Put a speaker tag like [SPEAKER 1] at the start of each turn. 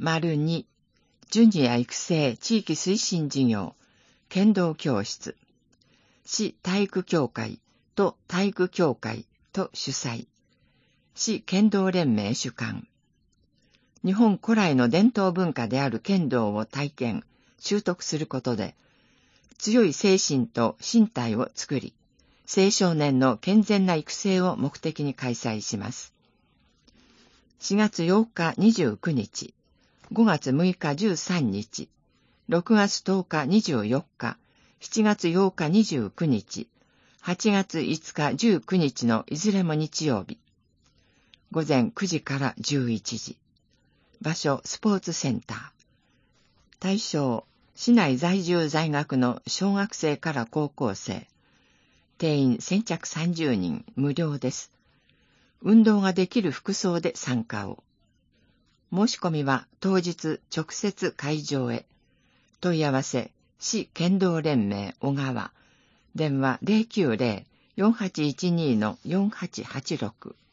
[SPEAKER 1] 2、ジュニア育成地域推進事業、剣道教室、市体育協会と体育協会と主催、市剣道連盟主管。日本古来の伝統文化である剣道を体験、習得することで、強い精神と身体を作り、青少年の健全な育成を目的に開催します。4月8日29日、5月6日13日、6月10日24日、7月8日29日、8月5日19日のいずれも日曜日。午前9時から11時。場所、スポーツセンター。対象、市内在住在学の小学生から高校生。定員先着30人、無料です。運動ができる服装で参加を。申し込みは当日直接会場へ。問い合わせ、市剣道連盟小川。電話 090-4812-4886。